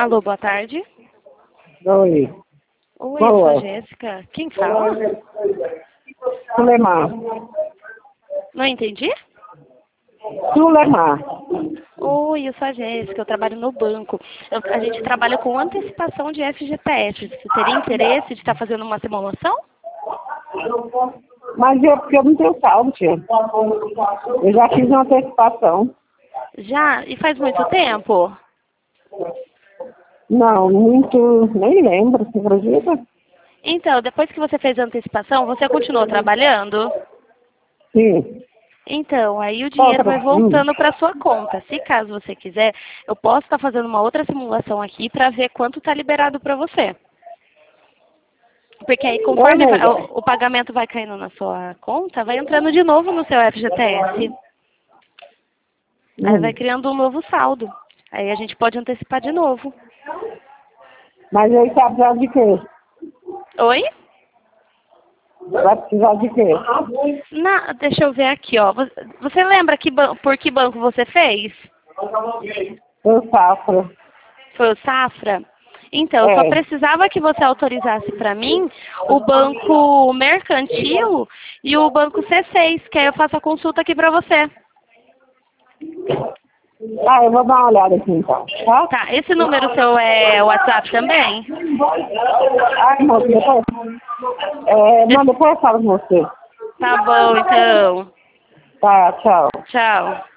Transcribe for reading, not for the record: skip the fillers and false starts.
Alô, boa tarde. Oi. Oi, eu sou Boa. a Jéssica. Quem fala? Sulemar. Não entendi? Sulemar. Oi, eu sou a Jéssica, eu trabalho no banco. A gente trabalha com antecipação de FGTS. Você teria interesse de estar fazendo uma simulação? Mas porque eu não tenho saldo, tia. Eu já fiz uma antecipação. Já? E faz muito tempo? Não, muito. Nem lembro, você acredita? Então, depois que você fez a antecipação, você continuou trabalhando? Sim. Então, aí o dinheiro vai Outra. voltando para sua conta. Se caso você quiser, eu posso estar fazendo uma outra simulação aqui para ver quanto está liberado para você. Porque aí, Oi, conforme nega. o pagamento vai caindo na sua conta, vai entrando de novo no seu FGTS. Aí vai criando um novo saldo. Aí a gente pode antecipar de novo. Mas aí tá precisando de quê? Oi? Vai precisar de quê? Deixa eu ver aqui, ó. Você lembra por que banco você fez? Eu safra. Foi o Safra? Então, eu só precisava que você autorizasse para mim o banco mercantil e o banco C6, que aí eu faço a consulta aqui para você. Ah, eu vou dar uma olhada aqui então, tá? Tá, esse número seu é WhatsApp também? Ai, moço, depois. Não, depois eu falo com você. Tá bom, então. Tá, tchau. Tchau.